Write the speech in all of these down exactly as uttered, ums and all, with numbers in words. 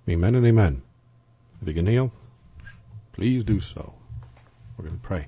Amen and amen. If you can kneel, please do so. We're going to pray.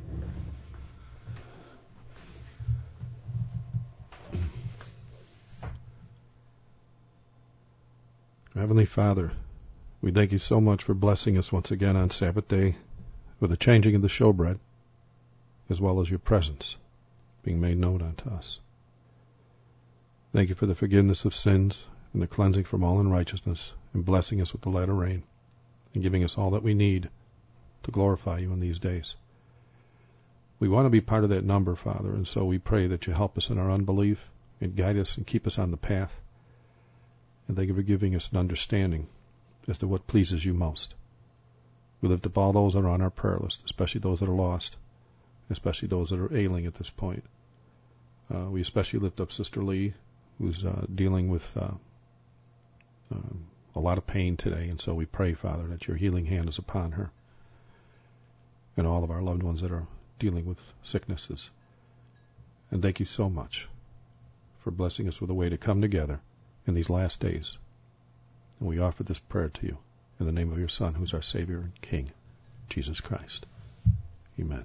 Heavenly Father, we thank you so much for blessing us once again on Sabbath day with the changing of the showbread, as well as your presence being made known unto us. Thank you for the forgiveness of sins and the cleansing from all unrighteousness, and blessing us with the latter rain, and giving us all that we need to glorify you in these days. We want to be part of that number, Father, and so we pray that you help us in our unbelief and guide us and keep us on the path. And thank you for giving us an understanding as to what pleases you most. We lift up all those that are on our prayer list, especially those that are lost, especially those that are ailing at this point. Uh, we especially lift up Sister Lee, who's uh, dealing with uh, um, a lot of pain today, and so we pray, Father, that your healing hand is upon her and all of our loved ones that are dealing with sicknesses. And thank you so much for blessing us with a way to come together in these last days. And we offer this prayer to you in the name of your Son, who's our Savior and King, Jesus Christ. Amen.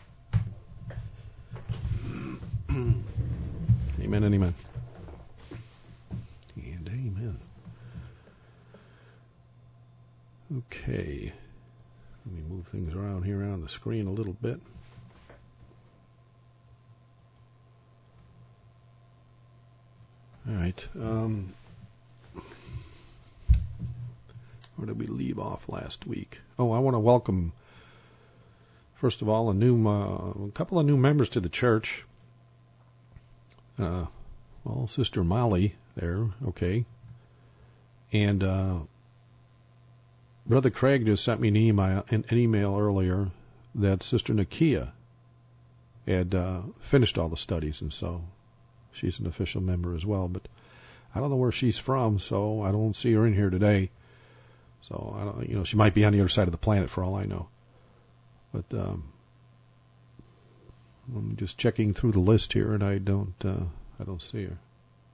Amen and amen. And amen. Okay. Let me move things around here on the screen a little bit. All right. Um, where did we leave off last week? Oh, I want to welcome, first of all, a new, uh, a couple of new members to the church. Uh, well, Sister Molly there, okay, and uh, Brother Craig just sent me an email, an, an email earlier that Sister Nakia had uh, finished all the studies, and so she's an official member as well, but I don't know where she's from, so I don't see her in here today. So I don't, you know, she might be on the other side of the planet for all I know. But um, I'm just checking through the list here, and I don't, uh, I don't see her.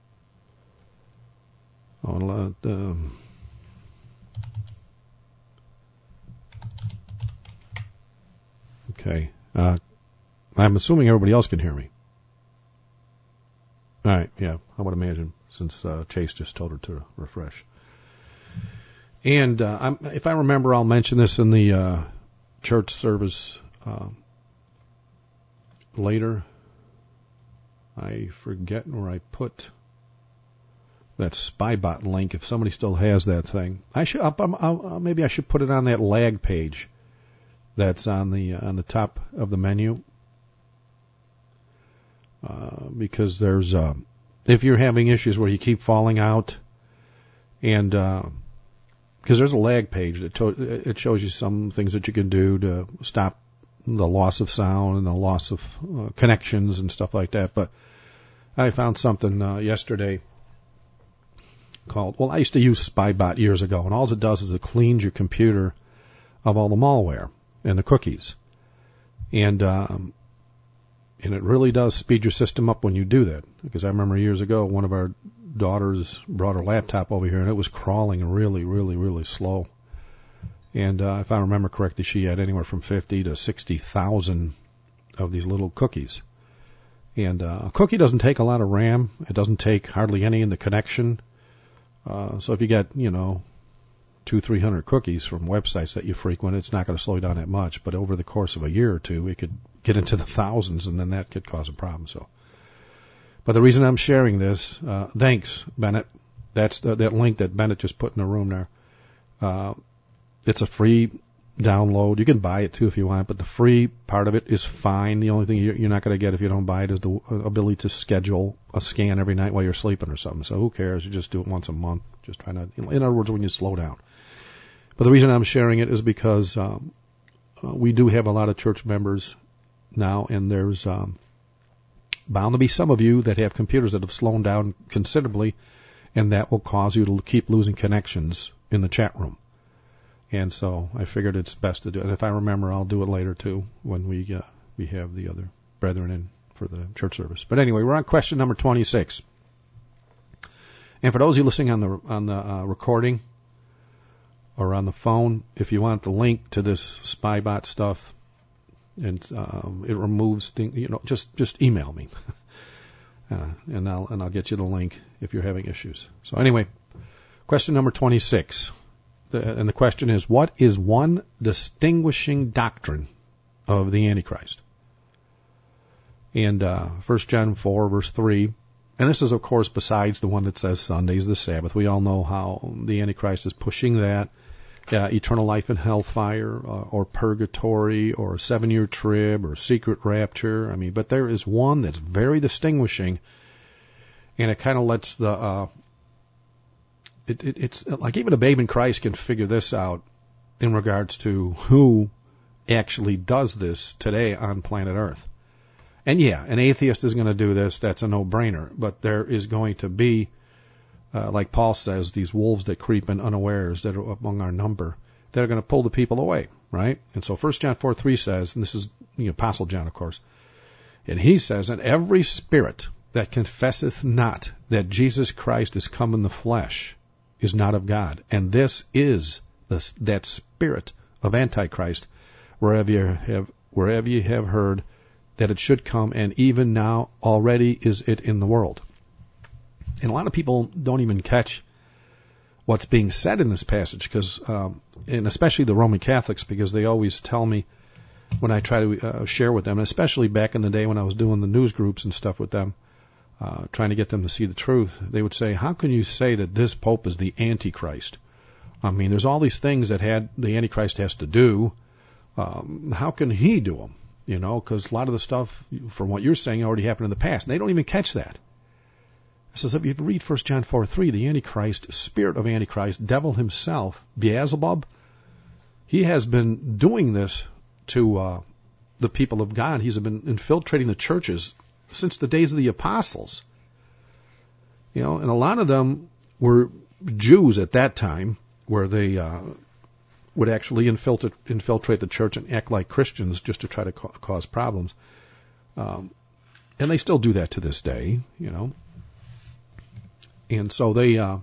Oh, um, okay. Uh, I'm assuming everybody else can hear me. All right, yeah, I would imagine, since uh, Chase just told her to refresh. And uh, I'm, if I remember, I'll mention this in the uh, church service uh, later. I forget where I put that Spybot link, if somebody still has that thing. I should I'll, I'll, maybe I should put it on that lag page that's on the uh, on the top of the menu. Uh, because there's, uh, if you're having issues where you keep falling out, and uh, because there's a lag page that to- it shows you some things that you can do to stop the loss of sound and the loss of uh, connections and stuff like that. But I found something uh, yesterday called, well, I used to use Spybot years ago, and all it does is it cleans your computer of all the malware and the cookies. And um, And it really does speed your system up when you do that. Because I remember years ago, one of our daughters brought her laptop over here, and it was crawling really, really, really slow. And uh, if I remember correctly, she had anywhere from fifty to sixty thousand of these little cookies. And uh, a cookie doesn't take a lot of RAM. It doesn't take hardly any in the connection. Uh, so if you get, you know, two, three hundred cookies from websites that you frequent, it's not going to slow you down that much. But over the course of a year or two, it could get into the thousands, and then that could cause a problem. So, but the reason I'm sharing this, uh, thanks, Bennett. That's the, that link that Bennett just put in the room there. Uh, it's a free download. You can buy it too if you want, but the free part of it is fine. The only thing you're not going to get if you don't buy it is the ability to schedule a scan every night while you're sleeping or something. So who cares? You just do it once a month. Just trying to, in other words, when you slow down. But the reason I'm sharing it is because um, uh, we do have a lot of church members now, and there's um, bound to be some of you that have computers that have slowed down considerably, and that will cause you to keep losing connections in the chat room. And so I figured it's best to do it. And if I remember, I'll do it later too when we uh, we have the other brethren in for the church service. But anyway, we're on question number twenty-six. And for those of you listening on the on the uh, recording, or on the phone. If you want the link to this Spybot stuff, and um, it removes things, you know, just just email me, uh, and I'll and I'll get you the link if you're having issues. So anyway, question number twenty-six, the, and the question is, what is one distinguishing doctrine of the Antichrist? And uh, First John four verse three. And this is, of course, besides the one that says Sunday's the Sabbath. We all know how the Antichrist is pushing that. Uh, eternal life in hellfire, uh, or purgatory, or seven-year trib, or secret rapture. I mean, but there is one that's very distinguishing, and it kind of lets the, uh, it, it, it's like even a babe in Christ can figure this out in regards to who actually does this today on planet Earth. And yeah, an atheist is going to do this. That's a no-brainer. But there is going to be, uh, like Paul says, these wolves that creep in unawares that are among our number that are going to pull the people away, right? And so First John four three says, and this is the Apostle John, of course, and he says, and every spirit that confesseth not that Jesus Christ is come in the flesh is not of God. And this is the, that spirit of Antichrist, wherever you have, wherever you have heard that it should come, and even now already is it in the world. And a lot of people don't even catch what's being said in this passage, because, um, and especially the Roman Catholics, because they always tell me when I try to uh, share with them, especially back in the day when I was doing the news groups and stuff with them, uh, trying to get them to see the truth, they would say, how can you say that this Pope is the Antichrist? I mean, there's all these things that had the Antichrist has to do. Um, how can he do them? You know, because a lot of the stuff, from what you're saying, already happened in the past. And they don't even catch that. It says, if you read First John four three, the Antichrist, spirit of Antichrist, devil himself, Beelzebub, he has been doing this to uh, the people of God. He's been infiltrating the churches since the days of the apostles. You know, and a lot of them were Jews at that time, where they uh, would actually infiltrate, infiltrate the church and act like Christians just to try to ca- cause problems. Um, and they still do that to this day, you know. And so they uh,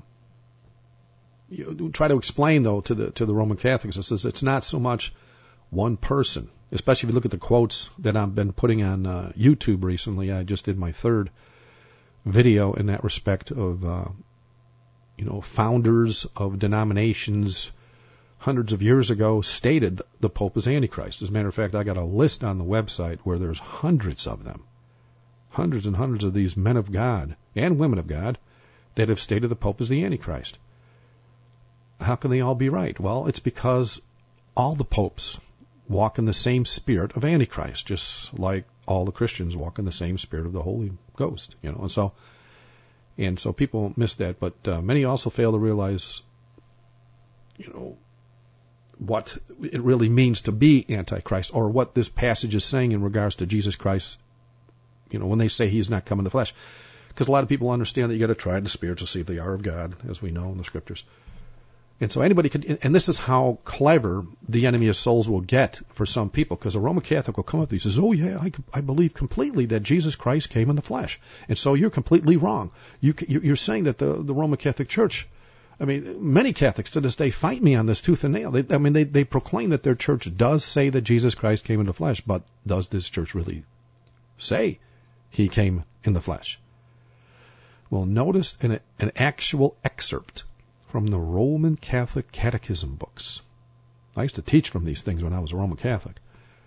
you know, try to explain, though, to the to the Roman Catholics, it says it's not so much one person, especially if you look at the quotes that I've been putting on uh, YouTube recently. I just did my third video in that respect of, uh, you know, founders of denominations hundreds of years ago stated the Pope is Antichrist. As a matter of fact, I got a list on the website where there's hundreds of them, hundreds and hundreds of these men of God and women of God that have stated the Pope is the Antichrist. How can they all be right? Well, it's because all the popes walk in the same spirit of Antichrist, just like all the Christians walk in the same spirit of the Holy Ghost, you know. And so, and so people miss that, but uh, many also fail to realize, you know, what it really means to be Antichrist, or what this passage is saying in regards to Jesus Christ, you know, when they say he's not come in the flesh. Because a lot of people understand that you got to try the spirits to see if they are of God, as we know in the scriptures. And so anybody could, and this is how clever the enemy of souls will get for some people, because a Roman Catholic will come up to you and says, oh yeah, I, I believe completely that Jesus Christ came in the flesh. And so you're completely wrong. You, you're saying that the, the Roman Catholic Church, I mean, many Catholics to this day fight me on this tooth and nail. They, I mean, they, they proclaim that their church does say that Jesus Christ came in the flesh, but does this church really say he came in the flesh? Well, notice an, an actual excerpt from the Roman Catholic Catechism books. I used to teach from these things when I was a Roman Catholic.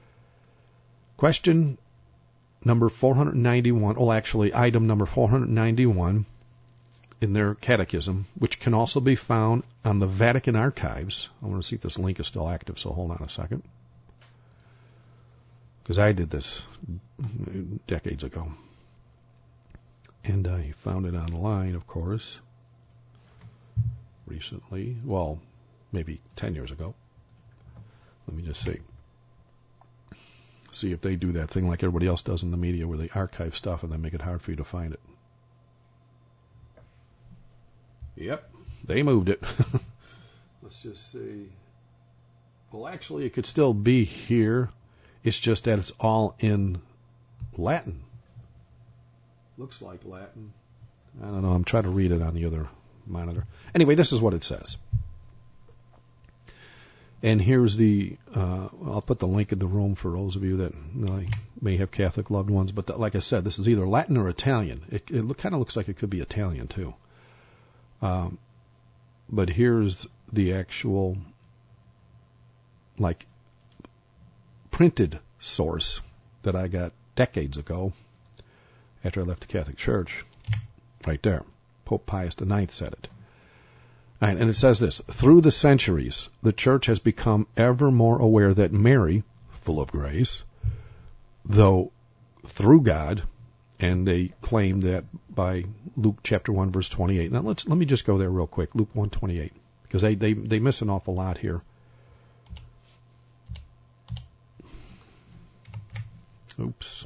Question number four hundred ninety-one, oh, actually, item number four hundred ninety-one in their catechism, which can also be found on the Vatican Archives. I want to see if this link is still active, so hold on a second. Because I did this decades ago. And I found it online, of course, recently. Well, maybe ten years ago. Let me just see. See if they do that thing like everybody else does in the media, where they archive stuff and then make it hard for you to find it. Yep, they moved it. Let's just see. Well, actually, it could still be here. It's just that it's all in Latin. Looks like Latin. I don't know. I'm trying to read it on the other monitor. Anyway, this is what it says. And here's the, uh, I'll put the link in the room for those of you that you know, may have Catholic loved ones. But the, like I said, this is either Latin or Italian. It, it look, kind of looks like it could be Italian too. Um, but here's the actual, like, printed source that I got decades ago after I left the Catholic Church. Right there. Pope Pius the Ninth said it. Right, and it says this, through the centuries, the Church has become ever more aware that Mary, full of grace, though through God, and they claim that by Luke chapter one, verse twenty-eight. Now let's let me just go there real quick, Luke one twenty-eight, because they, they, they miss an awful lot here. Oops.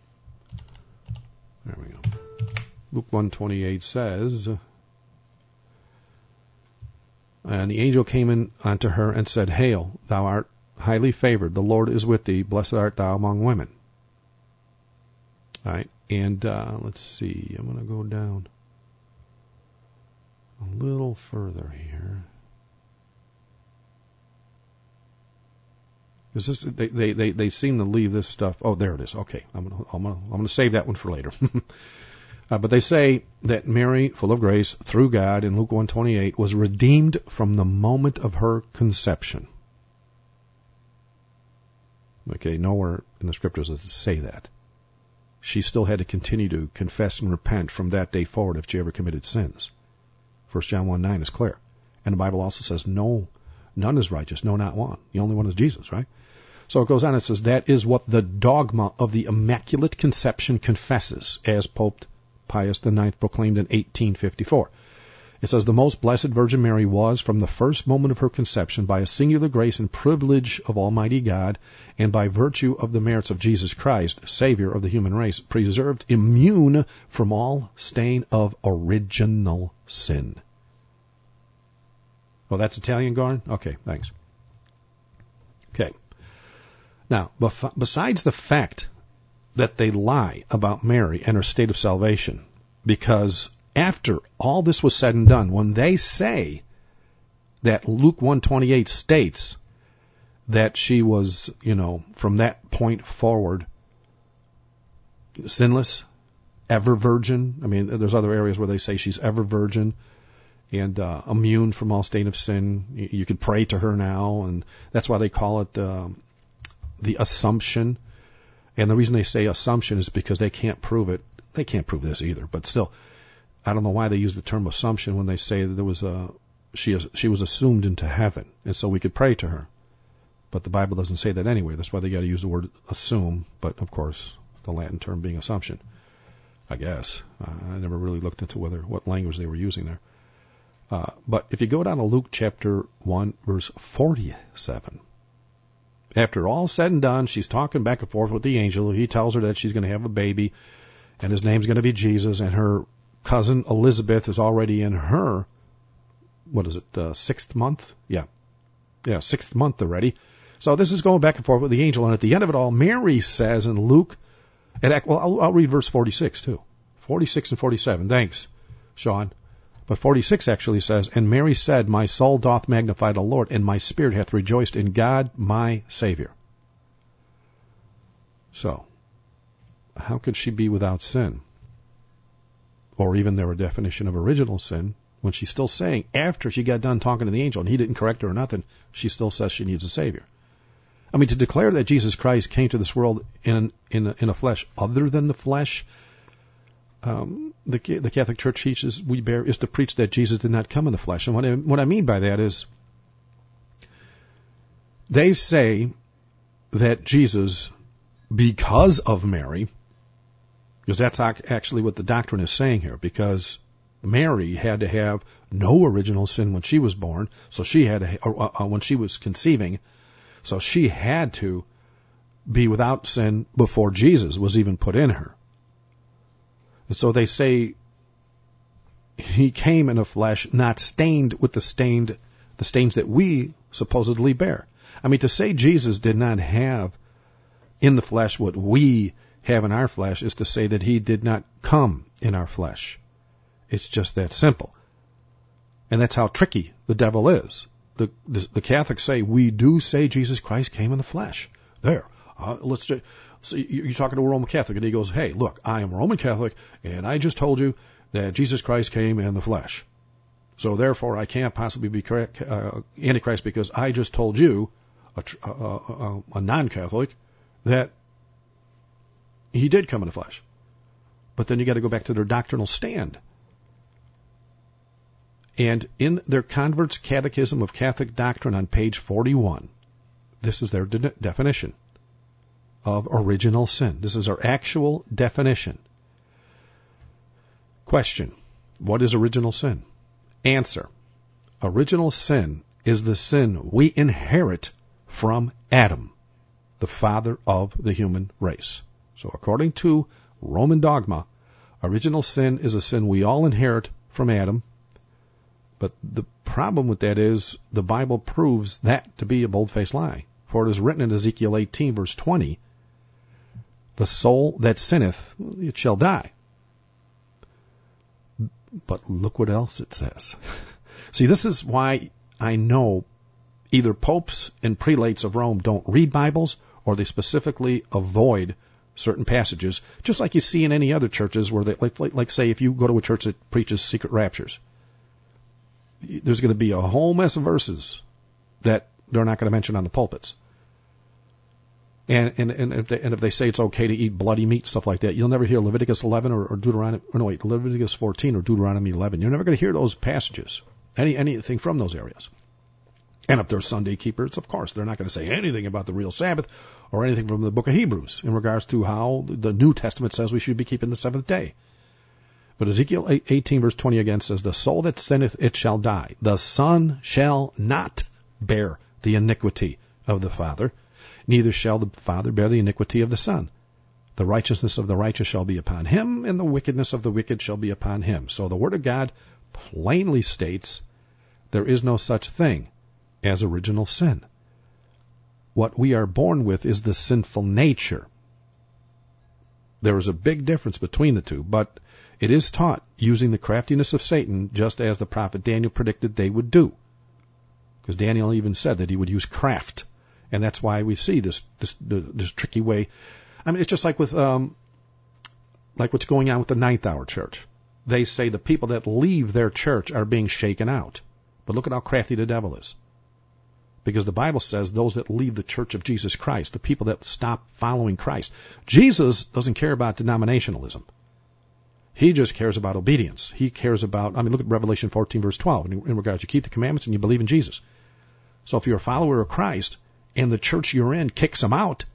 There we go. Luke one twenty-eight says, and the angel came in unto her and said, Hail, thou art highly favored. The Lord is with thee. Blessed art thou among women. All right. And uh, let's see. I'm going to go down a little further here. Is this, they, they, they, they seem to leave this stuff. Oh, there it is. Okay. I'm going to, I'm going to, I'm going to save that one for later. Uh, but they say that Mary, full of grace, through God, in Luke one twenty-eight, was redeemed from the moment of her conception. Okay, nowhere in the scriptures does it say that. She still had to continue to confess and repent from that day forward if she ever committed sins. First John one nine is clear. And the Bible also says, no, none is righteous, no, not one. The only one is Jesus, right? So it goes on, it says, that is what the dogma of the Immaculate Conception confesses, as Pope Pius the Ninth proclaimed in eighteen fifty-four. It says, the most blessed Virgin Mary was, from the first moment of her conception, by a singular grace and privilege of Almighty God, and by virtue of the merits of Jesus Christ, Savior of the human race, preserved immune from all stain of original sin. Oh, that's Italian, Garn? Okay, thanks. Okay. Now, bef- besides the fact that they lie about Mary and her state of salvation, because after all this was said and done, when they say that Luke one twenty-eight states that she was, you know, from that point forward, sinless, ever virgin. I mean, there's other areas where they say she's ever virgin and uh, immune from all stain of sin. You, you could pray to her now, and that's why they call it uh, the Assumption. And the reason they say assumption is because they can't prove it. They can't prove this either, but still, I don't know why they use the term assumption when they say that there was a she she was assumed into heaven, and so we could pray to her. But the Bible doesn't say that anyway. That's why they got to use the word assume. But of course, the Latin term being assumption, I guess. Uh, I never really looked into whether what language they were using there. Uh, but if you go down to Luke chapter one, verse forty-seven. After all said and done, she's talking back and forth with the angel. He tells her that she's going to have a baby, and his name's going to be Jesus, and her cousin Elizabeth is already in her, what is it, uh, sixth month? Yeah. Yeah, sixth month already. So this is going back and forth with the angel, and at the end of it all, Mary says in Luke, and well, I'll, I'll read verse forty-six too. forty-six and forty-seven. Thanks, Sean. But forty-six actually says, and Mary said, my soul doth magnify the Lord, and my spirit hath rejoiced in God my Savior. So, how could she be without sin? Or even their definition of original sin, when she's still saying, after she got done talking to the angel, and he didn't correct her or nothing, she still says she needs a Savior. I mean, to declare that Jesus Christ came to this world in in a, in a flesh other than the flesh, Um, the, the Catholic Church teaches we bear is to preach that Jesus did not come in the flesh. And what I, what I mean by that is they say that Jesus, because of Mary, because that's actually what the doctrine is saying here, because Mary had to have no original sin when she was born, so she had to, or, uh, when she was conceiving, so she had to be without sin before Jesus was even put in her. So they say he came in a flesh not stained with the stained, the stains that we supposedly bear. I mean, to say Jesus did not have in the flesh what we have in our flesh is to say that he did not come in our flesh. It's just that simple. And that's how tricky the devil is. the, the, the Catholics say, we do say Jesus Christ came in the flesh. There. Uh, let's just, so you're talking to a Roman Catholic, and he goes, hey, look, I am a Roman Catholic, and I just told you that Jesus Christ came in the flesh. So therefore, I can't possibly be correct, uh, Antichrist because I just told you, a, a, a, a non-Catholic, that he did come in the flesh. But then you got to go back to their doctrinal stand. And in their Convert's Catechism of Catholic Doctrine on page forty-one, this is their de- definition of original sin. This is our actual definition. Question: what is original sin? Answer: original sin is the sin we inherit from Adam, the father of the human race. So according to Roman dogma, original sin is a sin we all inherit from Adam. But the problem with that is the Bible proves that to be a bold-faced lie. For it is written in Ezekiel eighteen, verse twenty, the soul that sinneth, it shall die. But look what else it says. See, this is why I know either popes and prelates of Rome don't read Bibles, or they specifically avoid certain passages, just like you see in any other churches where they, like, like, like say, if you go to a church that preaches secret raptures, there's going to be a whole mess of verses that they're not going to mention on the pulpits. And, and, and, if they, and if they say it's okay to eat bloody meat, stuff like that, you'll never hear Leviticus eleven or, or Deuteronomy, or no wait, Leviticus fourteen or Deuteronomy eleven. You're never going to hear those passages, any anything from those areas. And if they're Sunday keepers, of course, they're not going to say anything about the real Sabbath or anything from the book of Hebrews in regards to how the New Testament says we should be keeping the seventh day. But Ezekiel eighteen verse twenty again says, the soul that sinneth, it shall die. The son shall not bear the iniquity of the father, neither shall the father bear the iniquity of the son. The righteousness of the righteous shall be upon him, and the wickedness of the wicked shall be upon him. So the Word of God plainly states there is no such thing as original sin. What we are born with is the sinful nature. There is a big difference between the two, but it is taught using the craftiness of Satan, just as the prophet Daniel predicted they would do. Because Daniel even said that he would use craft. And that's why we see this this this tricky way. I mean, it's just like with um, like what's going on with the Ninth Hour Church. They say the people that leave their church are being shaken out. But look at how crafty the devil is. Because the Bible says those that leave the church of Jesus Christ, the people that stop following Christ. Jesus doesn't care about denominationalism. He just cares about obedience. He cares about, I mean, look at Revelation fourteen, verse twelve. In, in regards, you keep the commandments and you believe in Jesus. So if you're a follower of Christ and the church you're in kicks him out,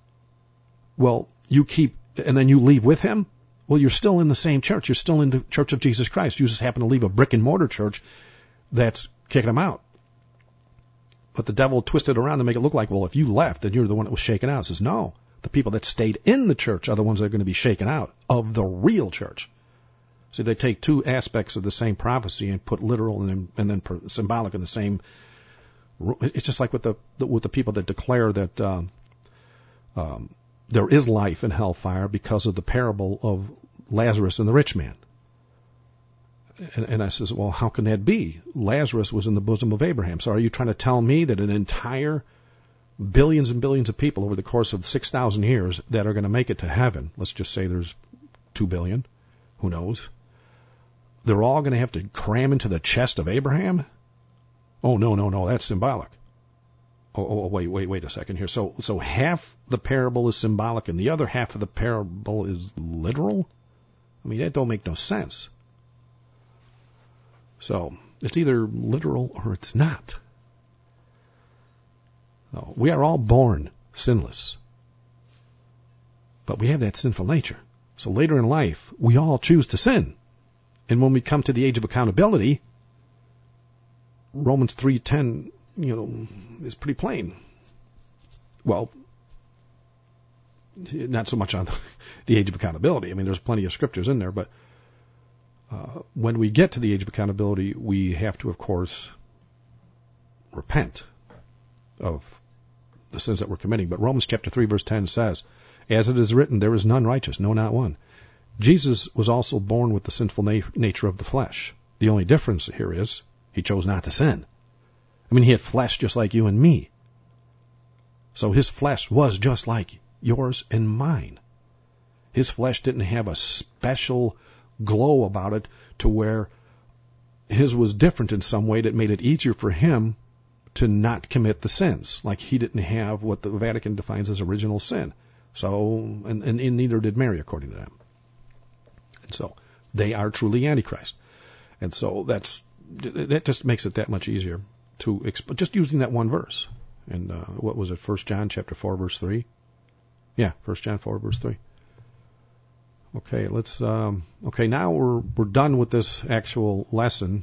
well, you keep, and then you leave with him, well, you're still in the same church. You're still in the church of Jesus Christ. You just happen to leave a brick and mortar church that's kicking him out. But the devil twisted it around to make it look like, well, if you left, then you're the one that was shaken out. It says, no, the people that stayed in the church are the ones that are going to be shaken out of the real church. See, they take two aspects of the same prophecy and put literal and then, and then symbolic in the same. It's just like with the, the with the people that declare that um, um, there is life in hellfire because of the parable of Lazarus and the rich man. And, and I says, well, how can that be? Lazarus was in the bosom of Abraham. So are you trying to tell me that an entire billions and billions of people over the course of six thousand years that are going to make it to heaven, let's just say there's two billion, who knows, they're all going to have to cram into the chest of Abraham? Oh, no, no, no, that's symbolic. Oh, oh, wait, wait, wait a second here. So, so half the parable is symbolic and the other half of the parable is literal? I mean, that don't make no sense. So, it's either literal or it's not. No, we are all born sinless. But we have that sinful nature. So later in life, we all choose to sin. And when we come to the age of accountability, Romans three ten, you know, is pretty plain. Well, not so much on the age of accountability. I mean, there's plenty of scriptures in there, but uh, when we get to the age of accountability, we have to, of course, repent of the sins that we're committing. But Romans chapter three, verse ten says, as it is written, there is none righteous, no, not one. Jesus was also born with the sinful na- nature of the flesh. The only difference here is he chose not to sin. I mean, he had flesh just like you and me. So his flesh was just like yours and mine. His flesh didn't have a special glow about it to where his was different in some way that made it easier for him to not commit the sins. Like he didn't have what the Vatican defines as original sin. So, and, and, and neither did Mary, according to them. And so they are truly Antichrist. And so that's, that just makes it that much easier to exp- just using that one verse. And uh, what was it? First John chapter four, verse three. Yeah, First John four, verse three. Okay, let's. Um, okay, now we're we're done with this actual lesson.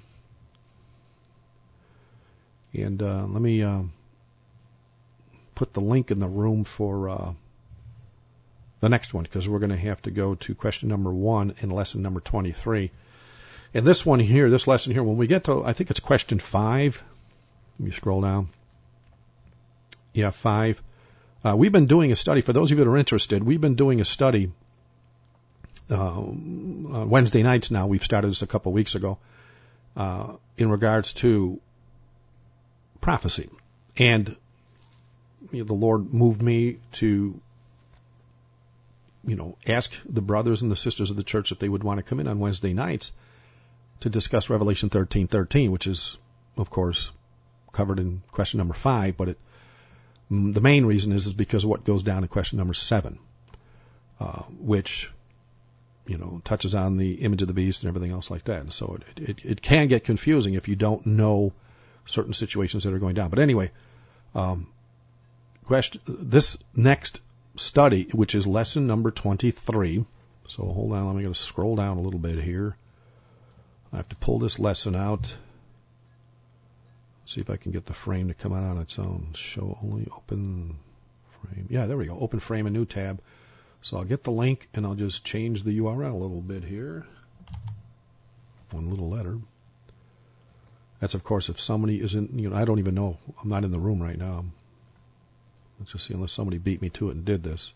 And uh, let me uh, put the link in the room for uh, the next one, because we're going to have to go to question number one in lesson number twenty-three. And this one here, this lesson here, when we get to, I think it's question five. Let me scroll down. Yeah, five. Uh, we've been doing a study, for those of you that are interested, we've been doing a study uh, on Wednesday nights now. We've started this a couple of weeks ago uh, in regards to prophecy. And you know, the Lord moved me to, you know, ask the brothers and the sisters of the church if they would want to come in on Wednesday nights to discuss Revelation thirteen thirteen, which is, of course, covered in question number five, but it the main reason is, is because of what goes down in question number seven, uh, which, you know, touches on the image of the beast and everything else like that. And so it, it, it can get confusing if you don't know certain situations that are going down. But anyway, um, question, this next study, which is lesson number twenty-three. So hold on, let me go scroll down a little bit here. I have to pull this lesson out. See if I can get the frame to come out on its own. Show only open frame. Yeah, there we go. Open frame, a new tab. So I'll get the link and I'll just change the U R L a little bit here. One little letter. That's, of course, if somebody isn't, you know, I don't even know. I'm not in the room right now. Let's just see, unless somebody beat me to it and did this.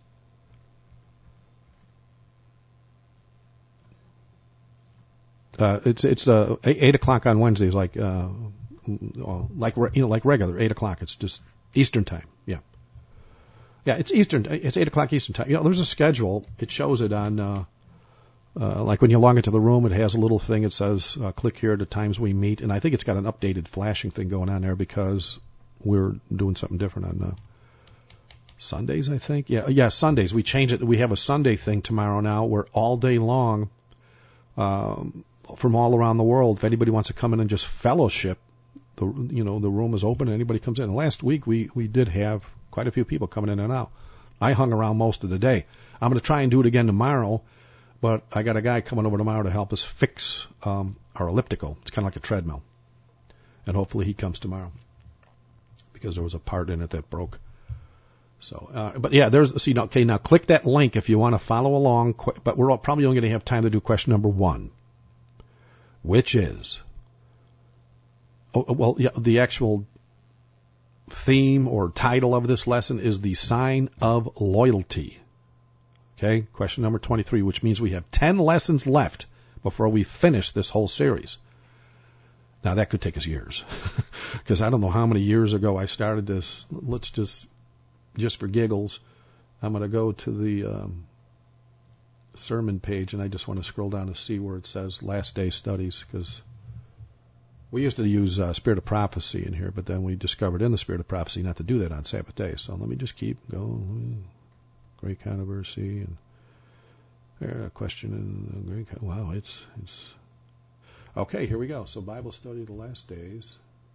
Uh, it's it's uh, eight o'clock on Wednesdays, like uh, like you know, like regular eight o'clock. It's just Eastern time. Yeah, yeah, it's Eastern. It's eight o'clock Eastern time. You know, there's a schedule. It shows it on, uh, uh, like when you log into the room, it has a little thing. It says, uh, "Click here to times we meet," and I think it's got an updated flashing thing going on there because we're doing something different on uh, Sundays. I think. Yeah, yeah, Sundays. We change it. We have a Sunday thing tomorrow now, where all day long. Um, from all around the world, if anybody wants to come in and just fellowship, the you know the room is open and anybody comes in. And last week we we did have quite a few people coming in and out. I hung around most of the day. I'm going to try and do it again tomorrow, but I got a guy coming over tomorrow to help us fix um, our elliptical. It's kind of like a treadmill, and hopefully he comes tomorrow because there was a part in it that broke. So, uh, but yeah, there's see. Okay, now click that link if you want to follow along. But we're all, probably only going to have time to do question number one, which is, oh, well, yeah, the actual theme or title of this lesson is the sign of loyalty. Okay, question number twenty-three, which means we have ten lessons left before we finish this whole series. Now that could take us years, because I don't know how many years ago I started this. Let's just. Just for giggles, I'm going to go to the um, sermon page, and I just want to scroll down to see where it says Last Day Studies, because we used to use uh, Spirit of Prophecy in here, but then we discovered in the Spirit of Prophecy not to do that on Sabbath day. So let me just keep going. Great Controversy and uh, question in the Great. Wow, it's it's okay. Here we go. So Bible Study of the Last Days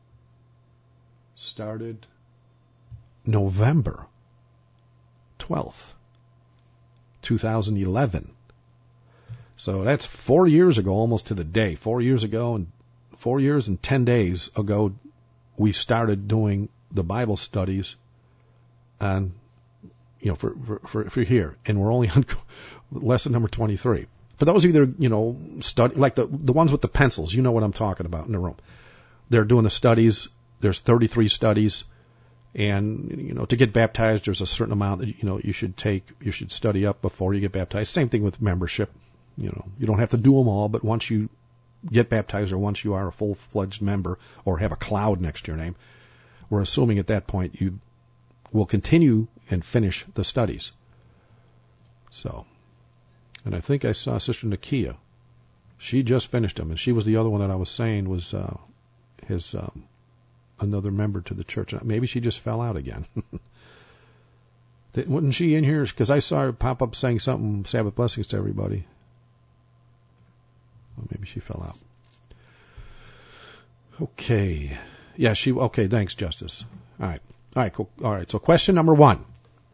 started November twelfth, twenty eleven. So that's four years ago, almost to the day. Four years ago and four years and ten days ago, we started doing the Bible studies on, you know, for, for, for, for here. And we're only on lesson number twenty-three. For those of you that are, you know, study, like the, the ones with the pencils, you know what I'm talking about in the room. They're doing the studies. There's thirty-three studies. And, you know, to get baptized, there's a certain amount that, you know, you should take, you should study up before you get baptized. Same thing with membership. You know, you don't have to do them all, but once you get baptized or once you are a full-fledged member or have a cloud next to your name, we're assuming at that point you will continue and finish the studies. So, and I think I saw Sister Nakia. She just finished them, and she was the other one that I was saying was uh, his um, another member to the church. Maybe she just fell out again. Wasn't she in here? Because I saw her pop up saying something, Sabbath blessings to everybody. Well, maybe she fell out. Okay. Yeah, she, okay, thanks, Justice. All right. All right, cool. All right, so question number one.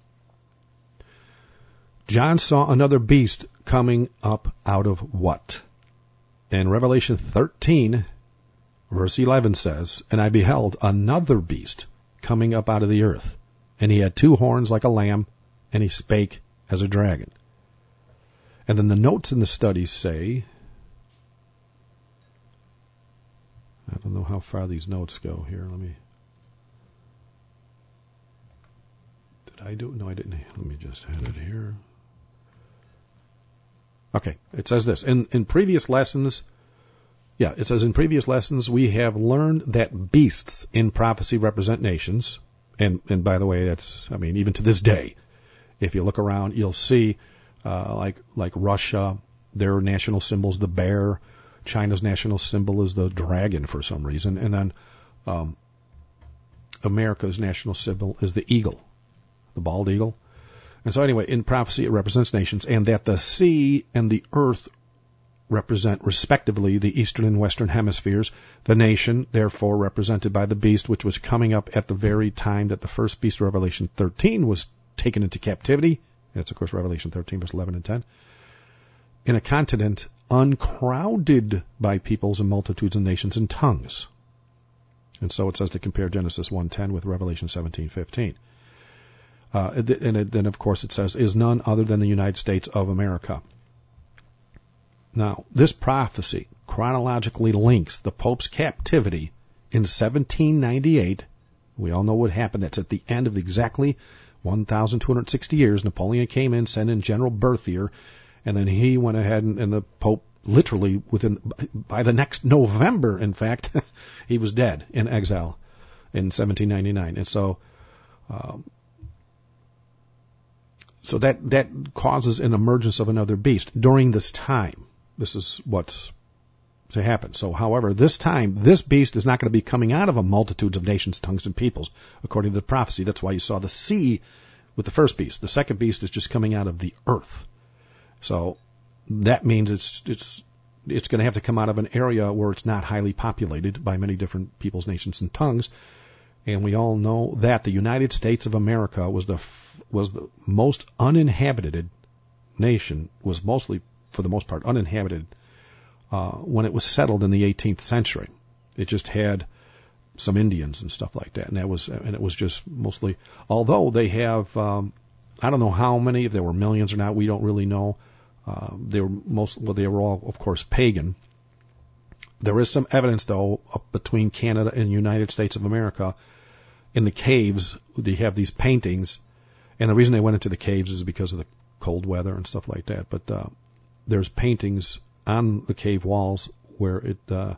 John saw another beast coming up out of what? And Revelation thirteen, verse eleven says, and I beheld another beast coming up out of the earth. And he had two horns like a lamb, and he spake as a dragon. And then the notes in the studies say, I don't know how far these notes go here. Let me, did I do it? No, I didn't. Let me just hit it here. Okay, it says this. In, in previous lessons, yeah, it says in previous lessons, we have learned that beasts in prophecy represent nations. And, and by the way, that's, I mean, even to this day, if you look around, you'll see, uh, like, like Russia, their national symbol's the bear. China's national symbol is the dragon for some reason. And then, um, America's national symbol is the eagle, the bald eagle. And so anyway, in prophecy, it represents nations, and that the sea and the earth represent respectively the eastern and western hemispheres. The nation, therefore, represented by the beast, which was coming up at the very time that the first beast, Revelation thirteen, was taken into captivity. And it's, of course, Revelation thirteen, verse eleven and ten. In a continent uncrowded by peoples and multitudes and nations and tongues. And so it says to compare Genesis one ten with Revelation seventeen fifteen. Uh, and then, of course, it says, is none other than the United States of America. Now, this prophecy chronologically links the Pope's captivity in seventeen ninety-eight. We all know what happened. That's at the end of exactly one thousand two hundred sixty years. Napoleon came in, sent in General Berthier, and then he went ahead and, and the Pope literally within, by the next November, in fact, he was dead in exile in seventeen ninety-nine. And so, um, so that, that causes an emergence of another beast during this time. This is what's to happen. So, however, this time, this beast is not going to be coming out of a multitudes of nations, tongues, and peoples, according to the prophecy. That's why you saw the sea with the first beast. The second beast is just coming out of the earth. So that means it's it's it's going to have to come out of an area where it's not highly populated by many different peoples, nations, and tongues. And we all know that the United States of America was the was the most uninhabited nation, was mostly, for the most part, uninhabited uh, when it was settled in the eighteenth century. It just had some Indians and stuff like that, and that was and it was just mostly. Although they have, um, I don't know how many, if there were millions or not, we don't really know. Uh, they were most, well, they were all, of course, pagan. There is some evidence, though, up between Canada and the United States of America. In the caves, they have these paintings, and the reason they went into the caves is because of the cold weather and stuff like that. But uh, there's paintings on the cave walls where it uh,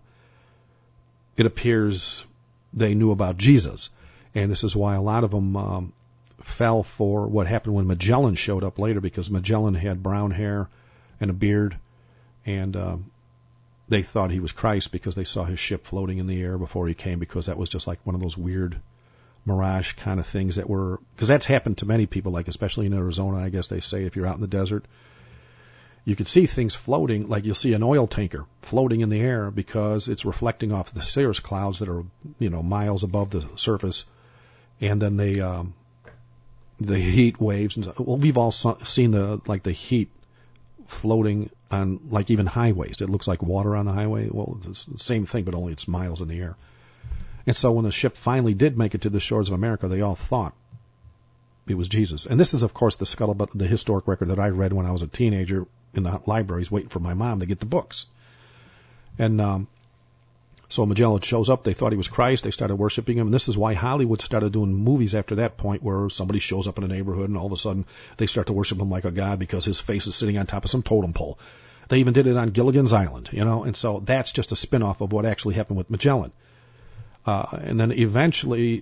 it appears they knew about Jesus, and this is why a lot of them um, fell for what happened when Magellan showed up later, because Magellan had brown hair and a beard, and um, they thought he was Christ because they saw his ship floating in the air before he came, because that was just like one of those weird mirage kind of things that were, because that's happened to many people, like especially in Arizona, I guess they say, if you're out in the desert, you could see things floating, like you'll see an oil tanker floating in the air because it's reflecting off the cirrus clouds that are, you know, miles above the surface, and then they, um, the heat waves, and well, we've all seen the, like the heat floating on, like even highways. It looks like water on the highway. Well, it's the same thing, but only it's miles in the air. And so when the ship finally did make it to the shores of America, they all thought it was Jesus. And this is, of course, the scuttlebutt, the historic record that I read when I was a teenager in the libraries waiting for my mom to get the books. And um, so Magellan shows up. They thought he was Christ. They started worshiping him. And this is why Hollywood started doing movies after that point, where somebody shows up in a neighborhood and all of a sudden they start to worship him like a god because his face is sitting on top of some totem pole. They even did it on Gilligan's Island, you know. And so that's just a spin-off of what actually happened with Magellan. Uh, and then eventually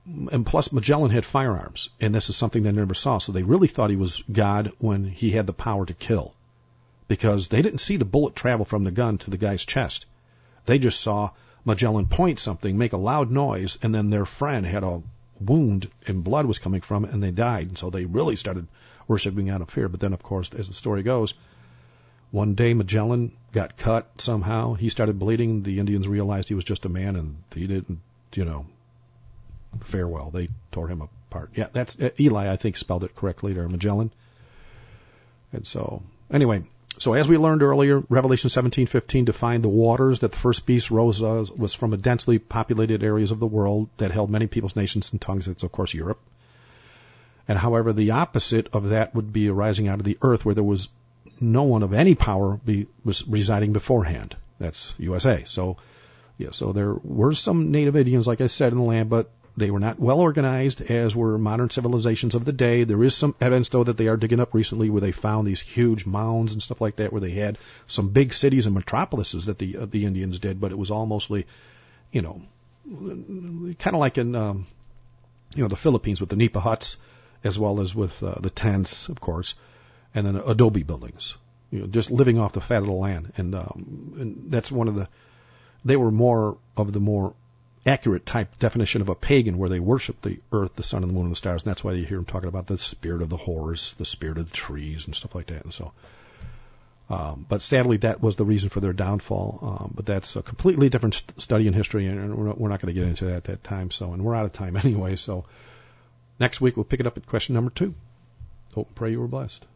and plus Magellan had firearms, and this is something they never saw. So they really thought he was God when he had the power to kill, because they didn't see the bullet travel from the gun to the guy's chest. They just saw Magellan point something, make a loud noise, and then their friend had a wound and blood was coming from it, and they died. And so they really started worshiping out of fear. But then, of course, as the story goes, one day Magellan got cut somehow. He started bleeding. The Indians realized he was just a man, and he didn't, you know, fare well. They tore him apart. Yeah, that's uh, Eli, I think, spelled it correctly there, Magellan. And so, anyway, so as we learned earlier, Revelation seventeen fifteen defined the waters that the first beast rose uh, was from a densely populated areas of the world that held many peoples, nations, and tongues. That's, of course, Europe. And however, the opposite of that would be arising out of the earth, where there was no one of any power be, was residing beforehand. That's U S A. So, yeah, so there were some native Indians, like I said, in the land, but they were not well organized, as were modern civilizations of the day. There is some evidence, though, that they are digging up recently where they found these huge mounds and stuff like that, where they had some big cities and metropolises that the uh, the Indians did, but it was all mostly, you know, kind of like in, um, you know, the Philippines with the nipa huts, as well as with uh, the tents, of course, and then adobe buildings, you know, just living off the fat of the land. And, um, and that's one of the, they were more of the more accurate type definition of a pagan, where they worship the earth, the sun, and the moon, and the stars. And that's why you hear them talking about the spirit of the horse, the spirit of the trees, and stuff like that. And so, um, but sadly, that was the reason for their downfall. Um, but that's a completely different st- study in history, and we're not, we're not going to get into that at that time. So, and we're out of time anyway. So, next week we'll pick it up at question number two. Hope and pray you were blessed.